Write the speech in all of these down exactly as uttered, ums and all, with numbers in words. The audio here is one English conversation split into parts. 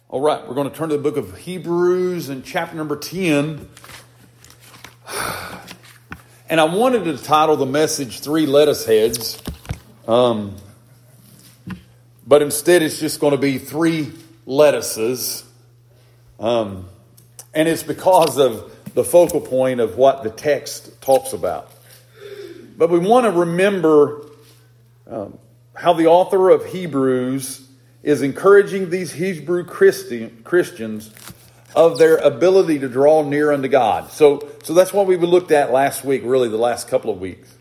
All right, we're going to turn to the book of Hebrews and chapter number ten. And I wanted to title the message Three Lettuce Heads. Um, but instead it's just going to be Three Lettuces. Um, and it's because of the focal point of what the text talks about. But we want to remember um, how the author of Hebrews is encouraging these Hebrew Christian, Christians of their ability to draw near unto God. So, so that's what we looked at last week, really the last couple of weeks.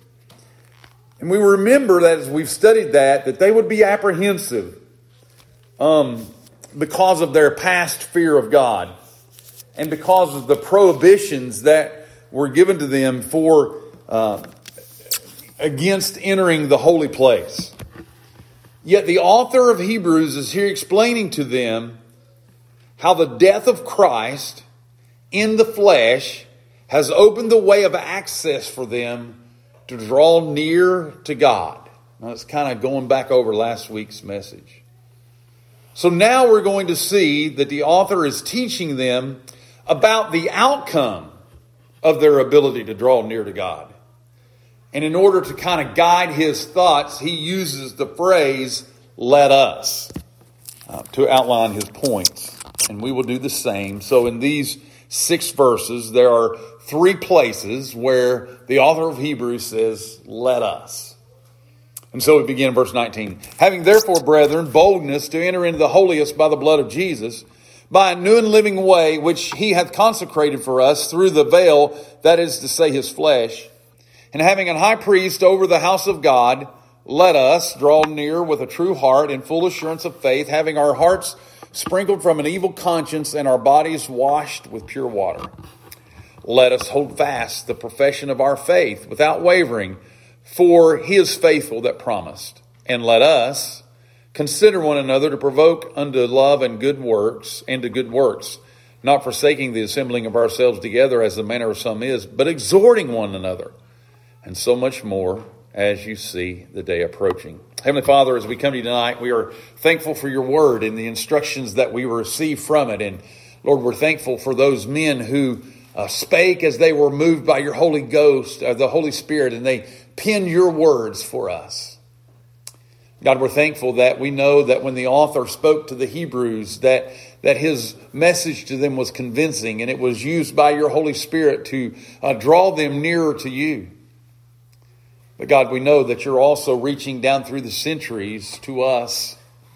And we remember that as we've studied that, that they would be apprehensive um, because of their past fear of God and because of the prohibitions that were given to them for uh, against entering the holy place. Yet the author of Hebrews is here explaining to them how the death of Christ in the flesh has opened the way of access for them to draw near to God. Now it's kind of going back over last week's message. So now we're going to see that the author is teaching them about the outcome of their ability to draw near to God. And in order to kind of guide his thoughts, he uses the phrase, let us, uh, to outline his points. And we will do the same. So in these six verses, there are three places where the author of Hebrews says, let us. And so we begin in verse nineteen. Having therefore, brethren, boldness to enter into the holiest by the blood of Jesus, by a new and living way, which he hath consecrated for us through the veil, that is to say, his flesh. And having an high priest over the house of God, let us draw near with a true heart and full assurance of faith, having our hearts sprinkled from an evil conscience and our bodies washed with pure water. Let us hold fast the profession of our faith without wavering, for he is faithful that promised. And let us consider one another to provoke unto love and good works, and to good works, not forsaking the assembling of ourselves together as the manner of some is, but exhorting one another. And so much more as you see the day approaching. Heavenly Father, as we come to you tonight, we are thankful for your word and the instructions that we receive from it. And Lord, we're thankful for those men who uh, spake as they were moved by your Holy Ghost, uh, the Holy Spirit, and they penned your words for us. God, we're thankful that we know that when the author spoke to the Hebrews, that, that his message to them was convincing, and it was used by your Holy Spirit to uh, draw them nearer to you. But God, we know that you're also reaching down through the centuries to us.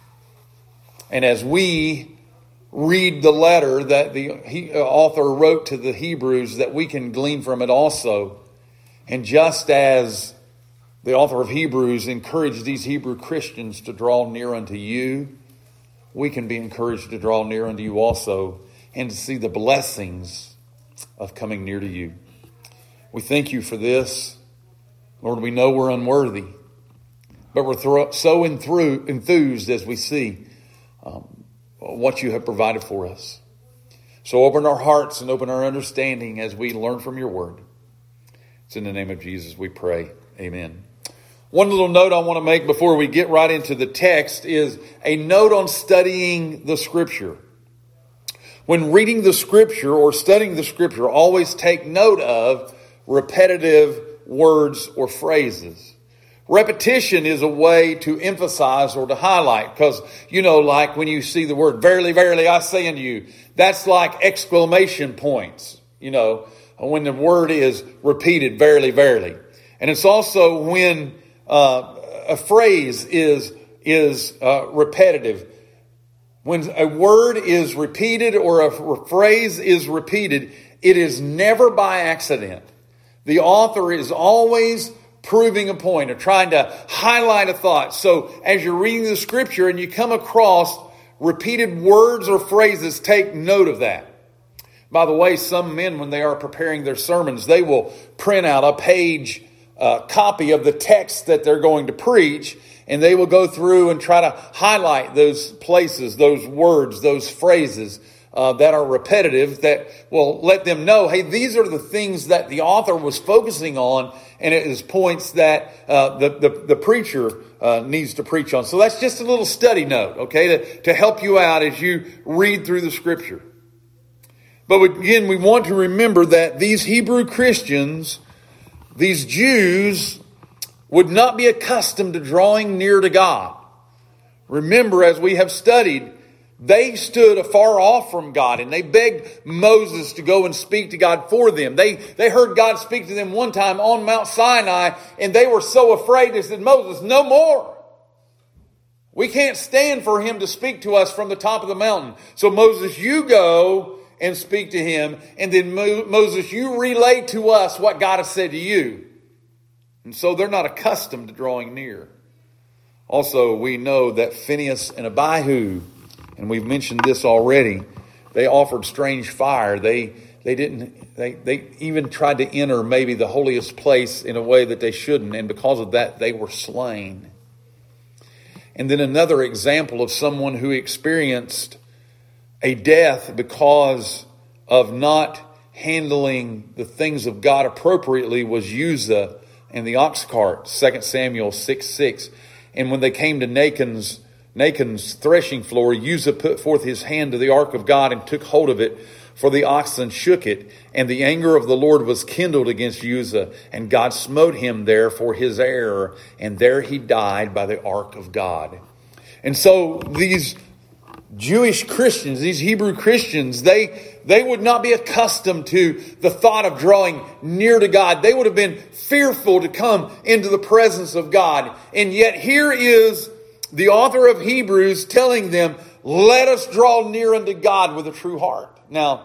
And as we read the letter that the author wrote to the Hebrews, that we can glean from it also. And just as the author of Hebrews encouraged these Hebrew Christians to draw near unto you, we can be encouraged to draw near unto you also and to see the blessings of coming near to you. We thank you for this. Lord, we know we're unworthy, but we're thro- so enthru- enthused as we see um, what you have provided for us. So open our hearts and open our understanding as we learn from your word. It's in the name of Jesus we pray. Amen. One little note I want to make before we get right into the text is a note on studying the Scripture. When reading the Scripture or studying the Scripture, always take note of repetitive words or phrases. Repetition is a way to emphasize or to highlight, because, you know, like when you see the word, verily, verily, I say unto you, that's like exclamation points, you know, when the word is repeated, verily, verily. And it's also when uh, a phrase is, is uh, repetitive. When a word is repeated or a phrase is repeated, it is never by accident. The author is always proving a point or trying to highlight a thought. So as you're reading the Scripture and you come across repeated words or phrases, take note of that. By the way, some men, when they are preparing their sermons, they will print out a page uh, copy of the text that they're going to preach, and they will go through and try to highlight those places, those words, those phrases uh, that are repetitive that will let them know, hey, these are the things that the author was focusing on, and it is points that uh, the, the, the preacher uh, needs to preach on. So that's just a little study note, okay, to, to help you out as you read through the Scripture. But again, we want to remember that these Hebrew Christians, these Jews, would not be accustomed to drawing near to God. Remember, as we have studied, they stood afar off from God and they begged Moses to go and speak to God for them. They, they heard God speak to them one time on Mount Sinai, and they were so afraid they said, Moses, no more. We can't stand for him to speak to us from the top of the mountain. So Moses, you go and speak to him, and then Mo- Moses, you relay to us what God has said to you. And so they're not accustomed to drawing near. Also, we know that Phinehas and Abihu, and we've mentioned this already, they offered strange fire. They they didn't they they even tried to enter maybe the holiest place in a way that they shouldn't, and because of that they were slain. And then another example of someone who experienced a death because of not handling the things of God appropriately was Uzzah and the ox cart, Second Samuel six six. And when they came to Nachon's, Nachon's threshing floor, Uzzah put forth his hand to the ark of God and took hold of it, for the oxen shook it. And the anger of the Lord was kindled against Uzzah, and God smote him there for his error, and there he died by the ark of God. And so these Jewish Christians, these Hebrew Christians, they, they would not be accustomed to the thought of drawing near to God. They would have been fearful to come into the presence of God. And yet here is the author of Hebrews telling them, let us draw near unto God with a true heart. Now,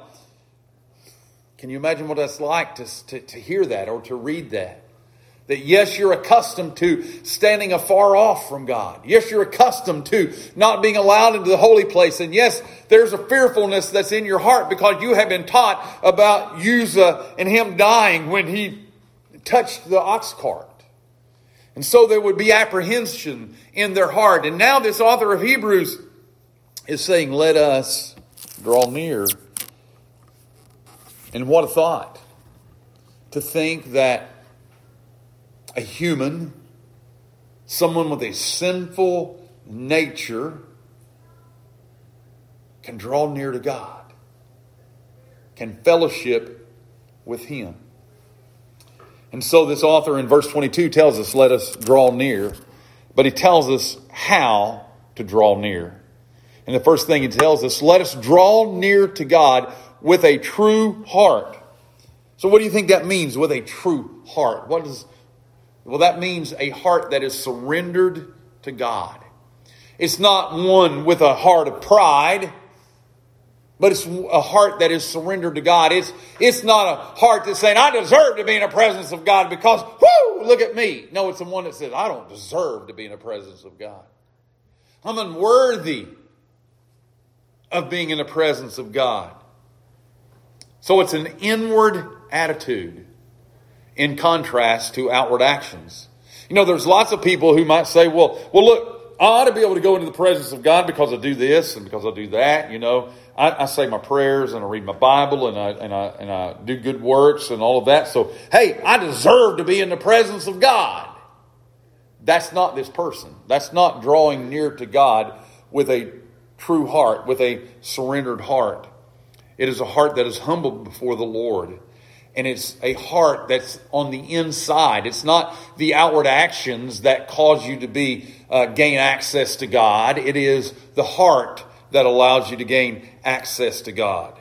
can you imagine what that's like to, to, to hear that or to read that? That yes, you're accustomed to standing afar off from God. Yes, you're accustomed to not being allowed into the holy place. And yes, there's a fearfulness that's in your heart because you have been taught about Uzzah and him dying when he touched the ox cart. And so there would be apprehension in their heart. And now this author of Hebrews is saying, let us draw near. And what a thought to think that a human, someone with a sinful nature, can draw near to God, can fellowship with Him. And so this author in verse twenty-two tells us, let us draw near. But he tells us how to draw near. And the first thing he tells us, let us draw near to God with a true heart. So what do you think that means, with a true heart? What does Well, that means a heart that is surrendered to God. It's not one with a heart of pride, but it's a heart that is surrendered to God. It's, it's not a heart that's saying, I deserve to be in the presence of God because, whoo, look at me. No, it's the one that says, I don't deserve to be in the presence of God. I'm unworthy of being in the presence of God. So it's an inward attitude, in contrast to outward actions. You know, there's lots of people who might say, well, well, look, I ought to be able to go into the presence of God because I do this and because I do that. You know, I, I say my prayers and I read my Bible and I, and I, and I do good works and all of that. So, hey, I deserve to be in the presence of God. That's not this person. That's not drawing near to God with a true heart, with a surrendered heart. It is a heart that is humbled before the Lord. And it's a heart that's on the inside. It's not the outward actions that cause you to be uh, gain access to God. It is the heart that allows you to gain access to God.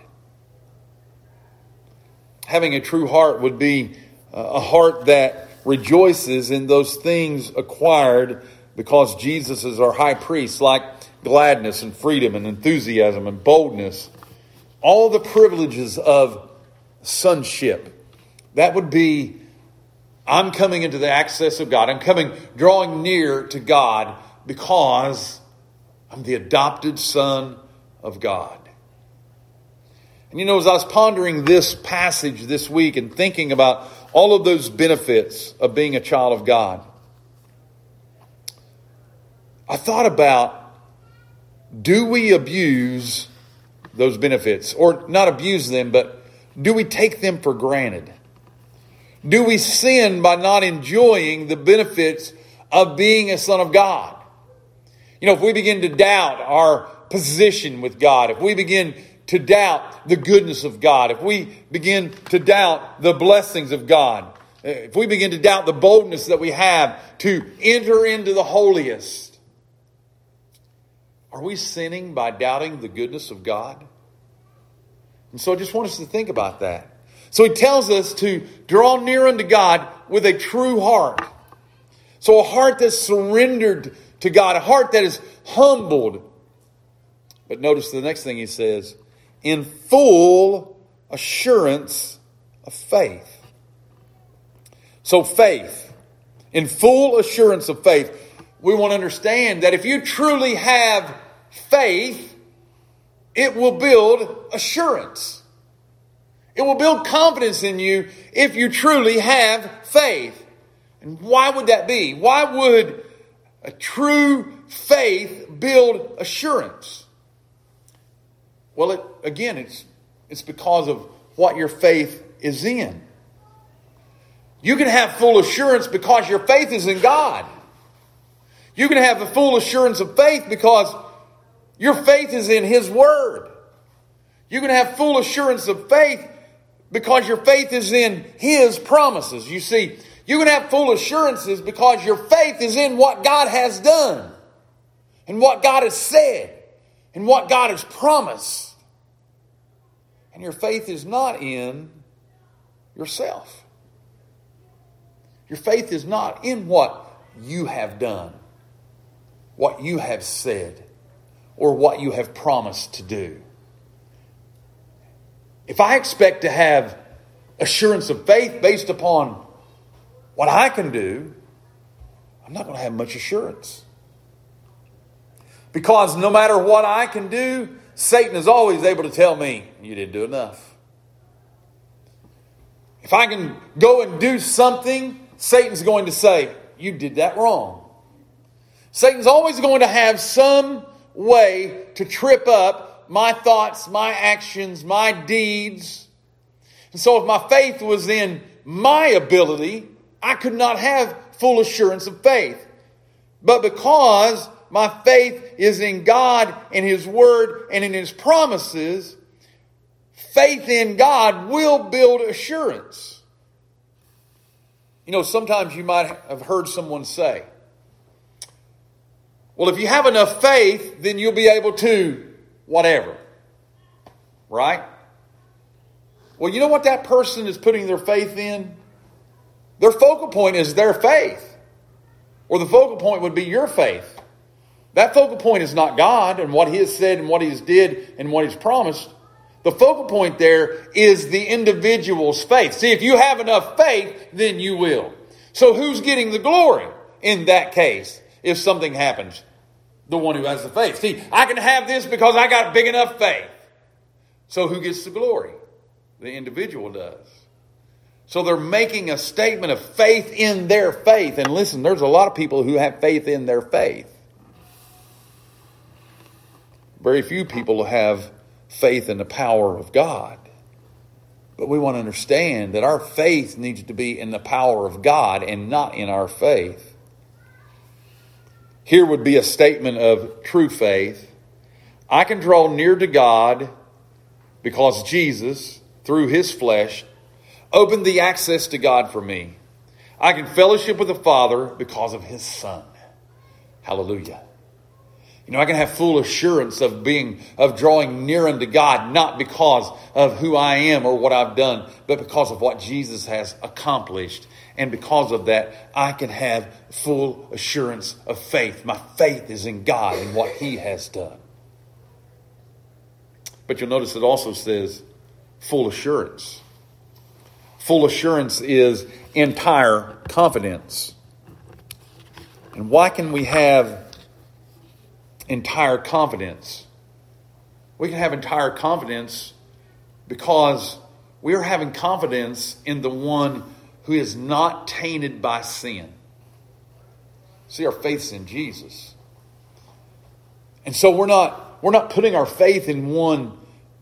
Having a true heart would be uh, a heart that rejoices in those things acquired because Jesus is our high priest, like gladness and freedom and enthusiasm and boldness. All the privileges of sonship. That would be, I'm coming into the access of God. I'm coming, drawing near to God because I'm the adopted son of God. And you know, as I was pondering this passage this week and thinking about all of those benefits of being a child of God, I thought about, do we abuse those benefits, or not abuse them, but do we take them for granted? Do we sin by not enjoying the benefits of being a son of God? You know, if we begin to doubt our position with God, if we begin to doubt the goodness of God, if we begin to doubt the blessings of God, if we begin to doubt the boldness that we have to enter into the holiest, are we sinning by doubting the goodness of God? And so I just want us to think about that. So he tells us to draw near unto God with a true heart. So a heart that's surrendered to God, a heart that is humbled. But notice the next thing he says, in full assurance of faith. So faith, in full assurance of faith, we want to understand that if you truly have faith, it will build assurance. It will build confidence in you if you truly have faith. And why would that be? Why would a true faith build assurance? Well, it, again, it's, it's because of what your faith is in. You can have full assurance because your faith is in God. You can have the full assurance of faith because your faith is in His Word. You can have full assurance of faith because your faith is in His promises. You see, you can have full assurances because your faith is in what God has done and what God has said and what God has promised. And your faith is not in yourself. Your faith is not in what you have done, what you have said, or what you have promised to do. If I expect to have assurance of faith based upon what I can do, I'm not going to have much assurance. Because no matter what I can do, Satan is always able to tell me, you didn't do enough. If I can go and do something, Satan's going to say, you did that wrong. Satan's always going to have some way to trip up my thoughts, my actions, my deeds. And so if my faith was in my ability, I could not have full assurance of faith. But because my faith is in God and His Word and in His promises, faith in God will build assurance. You know, sometimes you might have heard someone say, well, if you have enough faith, then you'll be able to whatever. Right? Well, you know what that person is putting their faith in? Their focal point is their faith. Or the focal point would be your faith. That focal point is not God and what He has said and what He has did and what He's promised. The focal point there is the individual's faith. See, if you have enough faith, then you will. So who's getting the glory in that case if something happens? The one who has the faith. See, I can have this because I got big enough faith. So who gets the glory? The individual does. So they're making a statement of faith in their faith. And listen, there's a lot of people who have faith in their faith. Very few people have faith in the power of God. But we want to understand that our faith needs to be in the power of God and not in our faith. Here would be a statement of true faith. I can draw near to God because Jesus, through His flesh, opened the access to God for me. I can fellowship with the Father because of His Son. Hallelujah. You know, I can have full assurance of being, of drawing near unto God, not because of who I am or what I've done, but because of what Jesus has accomplished. And because of that, I can have full assurance of faith. My faith is in God and what He has done. But you'll notice it also says full assurance. Full assurance is entire confidence. And why can we have entire confidence? We can have entire confidence because we are having confidence in the one who is not tainted by sin. See, our faith's in Jesus. And so we're not, we're not putting our faith in one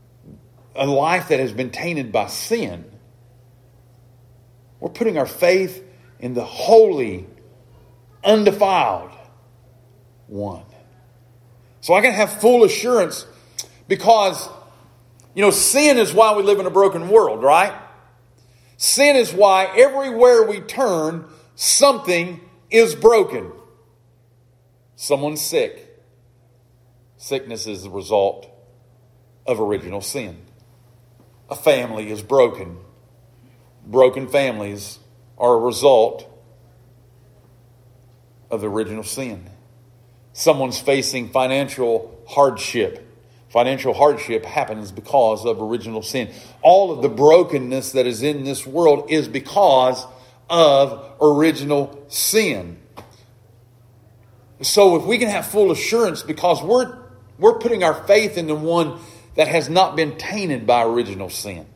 a life that has been tainted by sin. We're putting our faith in the holy, undefiled one. So I can have full assurance because, you know, sin is why we live in a broken world, right? Sin is why everywhere we turn, something is broken. Someone's sick. Sickness is the result of original sin. A family is broken. Broken families are a result of the original sin. Someone's facing financial hardship. Financial hardship happens because of original sin. All of the brokenness that is in this world is because of original sin. So if we can have full assurance because we're we're putting our faith in the one that has not been tainted by original sin.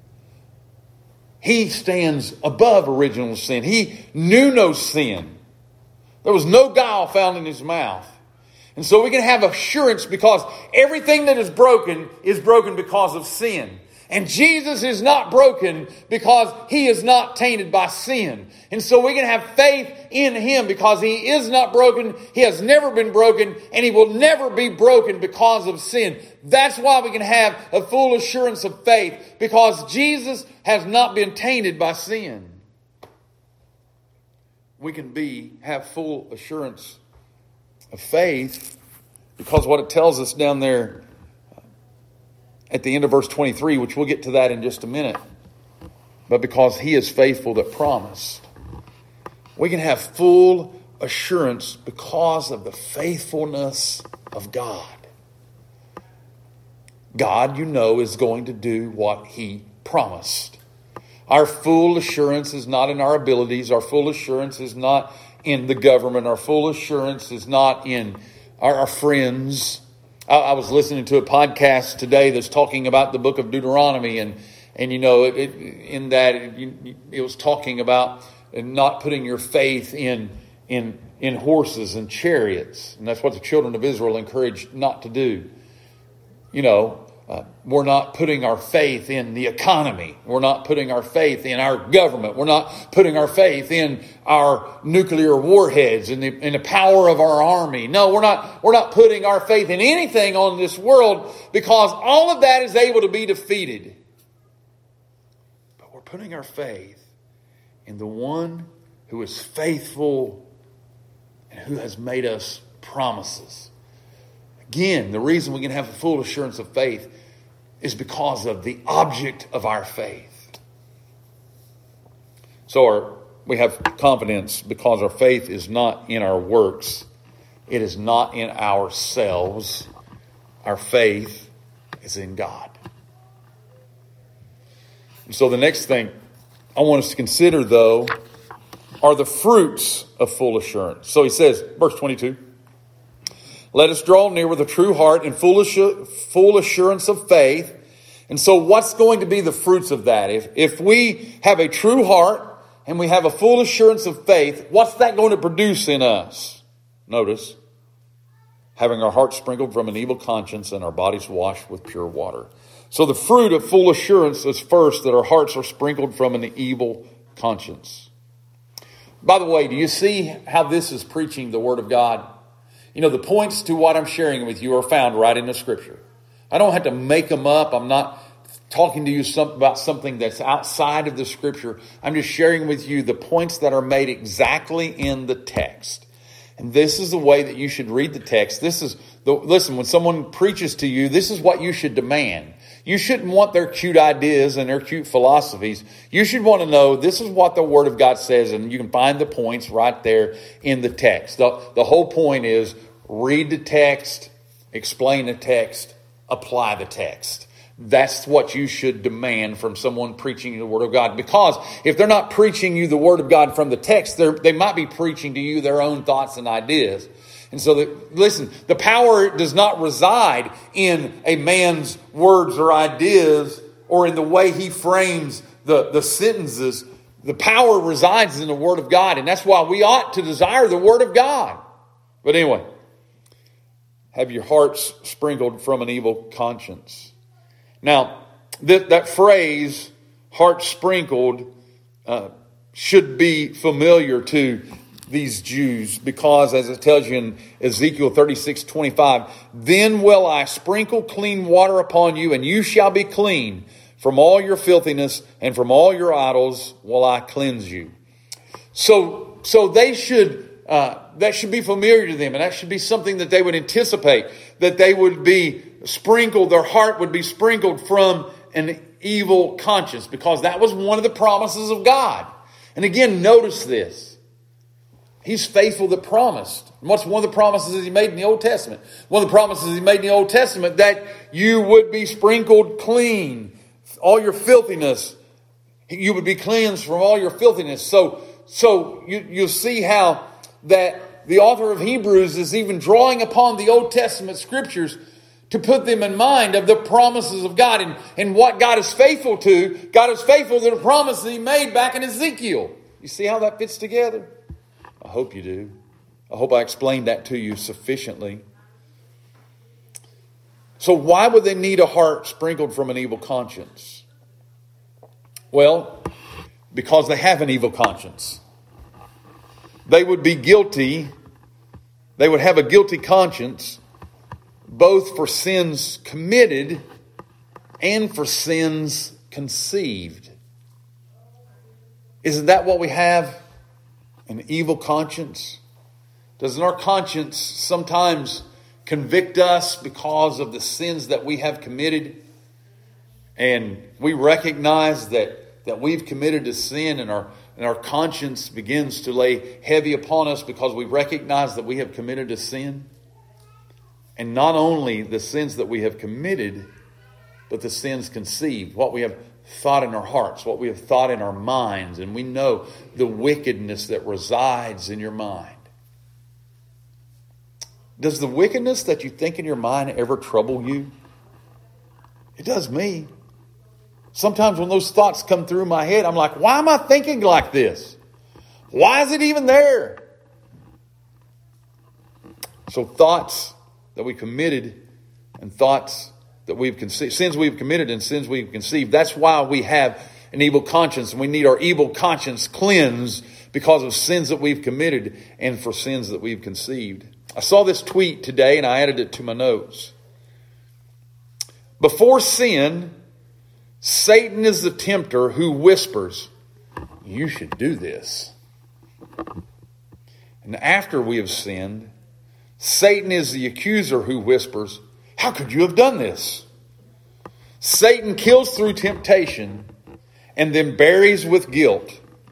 He stands above original sin. He knew no sin. There was no guile found in his mouth. And so we can have assurance because everything that is broken is broken because of sin. And Jesus is not broken because he is not tainted by sin. And so we can have faith in him because he is not broken. He has never been broken and he will never be broken because of sin. That's why we can have a full assurance of faith because Jesus has not been tainted by sin. We can be, have full assurance of faith because what it tells us down there at the end of verse twenty-three, which we'll get to that in just a minute, but because he is faithful that promised, we can have full assurance because of the faithfulness of God. God, you know, is going to do what he promised. Our full assurance is not in our abilities. Our full assurance is not in the government. Our full assurance is not in our, our friends. I, I was listening to a podcast today that's talking about the book of Deuteronomy. And, and you know, it, it, in that it, it was talking about not putting your faith in, in, in horses and chariots. And that's what the children of Israel encouraged not to do. You know, Uh, we're not putting our faith in the economy. We're not putting our faith in our government. We're not putting our faith in our nuclear warheads and the, in the power of our army. No, we're not, we're not putting our faith in anything on this world because all of that is able to be defeated. But we're putting our faith in the one who is faithful and who has made us promises. Again, the reason we can have a full assurance of faith is because of the object of our faith. So our, we have confidence because our faith is not in our works. It is not in ourselves. Our faith is in God. And so the next thing I want us to consider, though, are the fruits of full assurance. So he says, verse twenty-two, let us draw near with a true heart and full assurance of faith. And so what's going to be the fruits of that? If, if we have a true heart and we have a full assurance of faith, what's that going to produce in us? Notice, having our hearts sprinkled from an evil conscience and our bodies washed with pure water. So the fruit of full assurance is first that our hearts are sprinkled from an evil conscience. By the way, do you see how this is preaching the Word of God? You know, the points to what I'm sharing with you are found right in the Scripture. I don't have to make them up. I'm not talking to you some, about something that's outside of the Scripture. I'm just sharing with you the points that are made exactly in the text. And this is the way that you should read the text. This is the, listen, when someone preaches to you, this is what you should demand. You shouldn't want their cute ideas and their cute philosophies. You should want to know this is what the Word of God says, and you can find the points right there in the text. The, the whole point is read the text, explain the text, apply the text. That's what you should demand from someone preaching the Word of God. Because if they're not preaching you the Word of God from the text, they might be preaching to you their own thoughts and ideas. And so, the, listen, the power does not reside in a man's words or ideas or in the way he frames the, the sentences. The power resides in the Word of God. And that's why we ought to desire the Word of God. But anyway, have your hearts sprinkled from an evil conscience. Now, that, that phrase, heart sprinkled, uh, should be familiar to these Jews, because as it tells you in Ezekiel thirty-six twenty-five, then will I sprinkle clean water upon you, and you shall be clean. From all your filthiness and from all your idols will I cleanse you. So, so they should, uh, that should be familiar to them, and that should be something that they would anticipate, that they would be sprinkled, their heart would be sprinkled from an evil conscience, because that was one of the promises of God. And again, notice this. He's faithful that promised. And what's one of the promises he made in the Old Testament? One of the promises he made in the Old Testament, that you would be sprinkled clean. All your filthiness, you would be cleansed from all your filthiness. So, so you, you'll see how that the author of Hebrews is even drawing upon the Old Testament scriptures to put them in mind of the promises of God and, and what God is faithful to. God is faithful to the promise that he made back in Ezekiel. You see how that fits together? I hope you do. I hope I explained that to you sufficiently. So why would they need a heart sprinkled from an evil conscience? Well, because they have an evil conscience. They would be guilty. They would have a guilty conscience, both for sins committed and for sins conceived. Isn't that what we have? An evil conscience? Doesn't our conscience sometimes convict us because of the sins that we have committed? And we recognize that, that we've committed a sin, and our, and our conscience begins to lay heavy upon us because we recognize that we have committed a sin. And not only the sins that we have committed, but the sins conceived, what we have thought in our hearts, what we have thought in our minds, and we know the wickedness that resides in your mind. Does the wickedness that you think in your mind ever trouble you? It does me. Sometimes when those thoughts come through my head, I'm like, why am I thinking like this? Why is it even there? So thoughts that we committed and thoughts that we've conceived, sins we've committed and sins we've conceived. That's why we have an evil conscience, and we need our evil conscience cleansed because of sins that we've committed and for sins that we've conceived. I saw this tweet today and I added it to my notes. Before sin, Satan is the tempter who whispers, you should do this. And after we have sinned, Satan is the accuser who whispers, how could you have done this? Satan kills through temptation and then buries with guilt.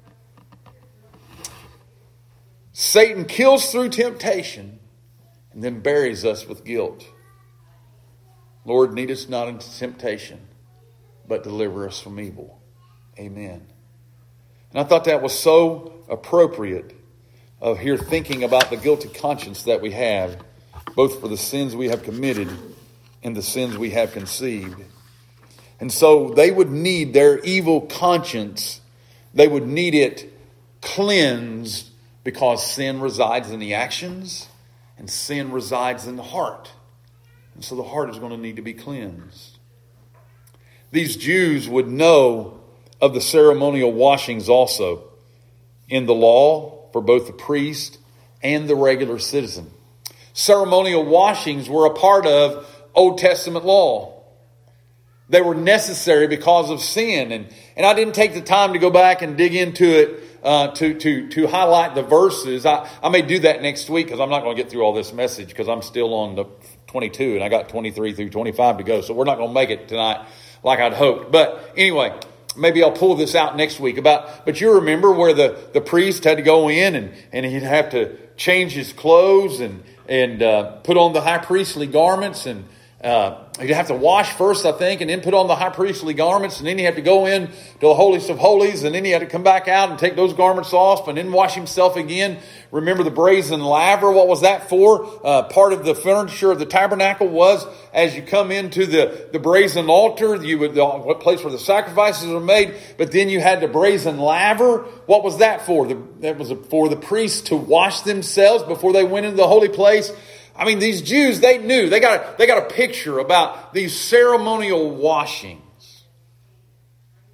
Satan kills through temptation and then buries us with guilt. Lord, lead us not into temptation, but deliver us from evil. Amen. And I thought that was so appropriate of here thinking about the guilty conscience that we have, both for the sins we have committed and the sins we have conceived. And so they would need their evil conscience, they would need it cleansed, because sin resides in the actions and sin resides in the heart. And so the heart is going to need to be cleansed. These Jews would know of the ceremonial washings also in the law for both the priest and the regular citizen. Ceremonial washings were a part of Old Testament law. They were necessary because of sin. And, and I didn't take the time to go back and dig into it uh, to, to, to highlight the verses. I, I may do that next week because I'm not going to get through all this message because I'm still on the twenty-two and I got twenty-three through twenty-five to go. So we're not going to make it tonight like I'd hoped. But anyway, maybe I'll pull this out next week. About, but you remember where the, the priest had to go in and, and he'd have to change his clothes and, and uh, put on the high priestly garments, and uh, he'd have to wash first, I think, and then put on the high priestly garments, and then he had to go in to the holiest of holies, and then he had to come back out and take those garments off and then wash himself again. Remember the brazen laver? What was that for? Uh, part of the furniture of the tabernacle was, as you come into the, the brazen altar, you would, the what place where the sacrifices were made, but then you had the brazen laver. What was that for? The, that was for the priests to wash themselves before they went into the holy place. I mean, these Jews, they knew, they got, they got a picture about these ceremonial washings.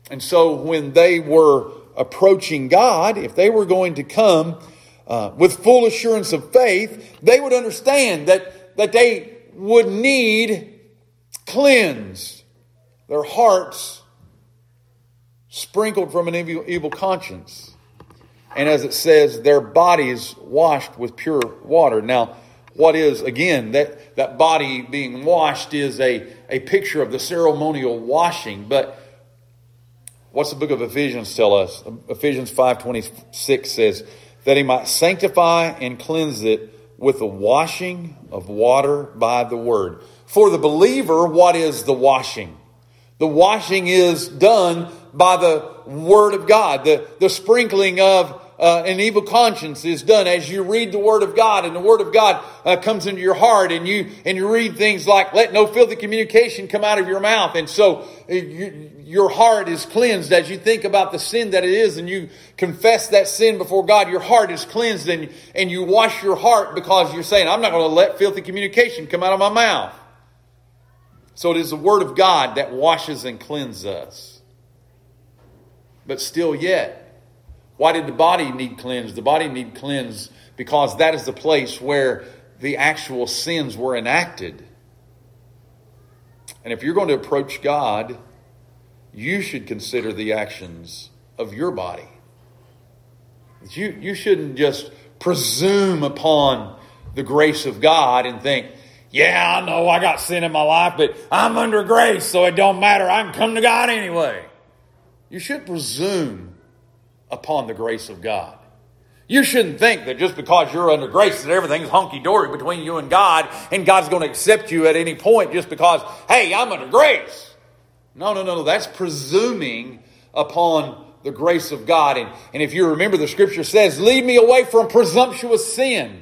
And so when they were approaching God, if they were going to come uh, with full assurance of faith, they would understand that, that they would need cleansed, their hearts sprinkled from an evil, evil conscience. And as it says, their bodies washed with pure water. Now, what is, again, that, that body being washed is a, a picture of the ceremonial washing. But what's the book of Ephesians tell us? Ephesians five twenty-six says, that he might sanctify and cleanse it with the washing of water by the word. For the believer, what is the washing? The washing is done by the Word of God. The, the sprinkling of uh, an evil conscience is done as you read the Word of God, and the Word of God uh, comes into your heart, and you and you read things like, let no filthy communication come out of your mouth. And so uh, you, your heart is cleansed as you think about the sin that it is, and you confess that sin before God. Your heart is cleansed, and, and you wash your heart because you're saying, I'm not going to let filthy communication come out of my mouth. So it is the Word of God that washes and cleanses us. But still yet, why did the body need cleansed? The body need cleansed because that is the place where the actual sins were enacted. And if you're going to approach God, you should consider the actions of your body. You, you shouldn't just presume upon the grace of God and think, yeah, I know I got sin in my life, but I'm under grace, so it don't matter. I can come to God anyway. You should presume upon the grace of God. You shouldn't think that just because you're under grace that everything's hunky-dory between you and God, and God's going to accept you at any point just because, hey, I'm under grace. No, no, no, no. That's presuming upon the grace of God. And, and if you remember, the Scripture says, lead me away from presumptuous sin.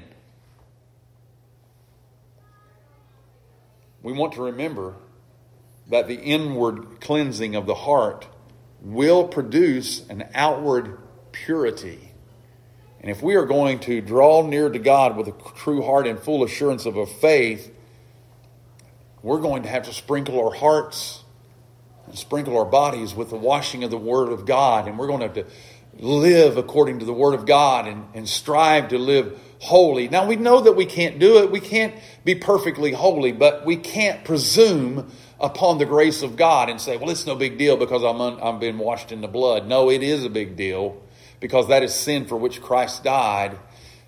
We want to remember that the inward cleansing of the heart will produce an outward purity. And if we are going to draw near to God with a true heart and full assurance of a faith, we're going to have to sprinkle our hearts and sprinkle our bodies with the washing of the Word of God. And we're going to have to live according to the Word of God and, and strive to live holy. Now, we know that we can't do it. We can't be perfectly holy, but we can't presume upon the grace of God and say, well, it's no big deal because I'm un- I've been washed in the blood. No, it is a big deal because that is sin for which Christ died.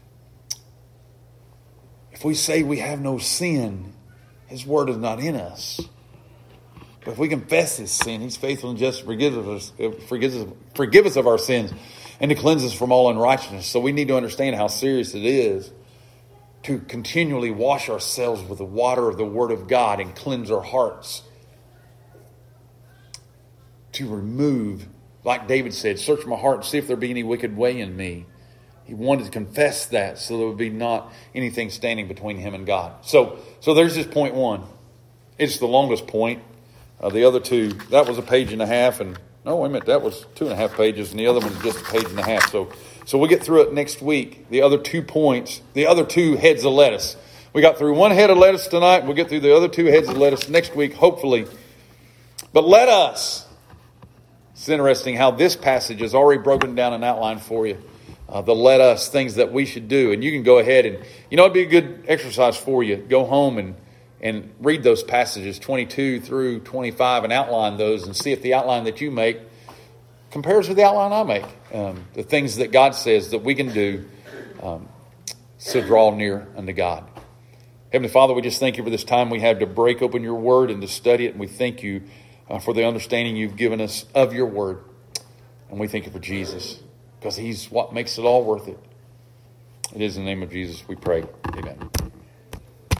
If we say we have no sin, His Word is not in us. But if we confess His sin, He's faithful and just to forgive us, forgive us, forgive us of our sins and to cleanse us from all unrighteousness. So we need to understand how serious it is to continually wash ourselves with the water of the Word of God and cleanse our hearts. To remove, like David said, search my heart and see if there be any wicked way in me. He wanted to confess that so there would be not anything standing between him and God. So, so there's this point one. It's the longest point. Uh, the other two, that was a page and a half, and no, wait a minute, that was two and a half pages, and the other one's just a page and a half. So, so we'll get through it next week. The other two points, the other two heads of lettuce. We got through one head of lettuce tonight. We'll get through the other two heads of lettuce next week, hopefully. But let us. It's interesting how this passage is already broken down and outlined for you. Uh, the let us, things that we should do. And you can go ahead and, you know, it'd be a good exercise for you. Go home and And read those passages, twenty-two through twenty-five, and outline those and see if the outline that you make compares with the outline I make. Um, the things that God says that we can do um, to draw near unto God. Heavenly Father, we just thank you for this time we have to break open your word and to study it. And we thank you uh, for the understanding you've given us of your word. And we thank you for Jesus because he's what makes it all worth it. It is in the name of Jesus we pray. Amen.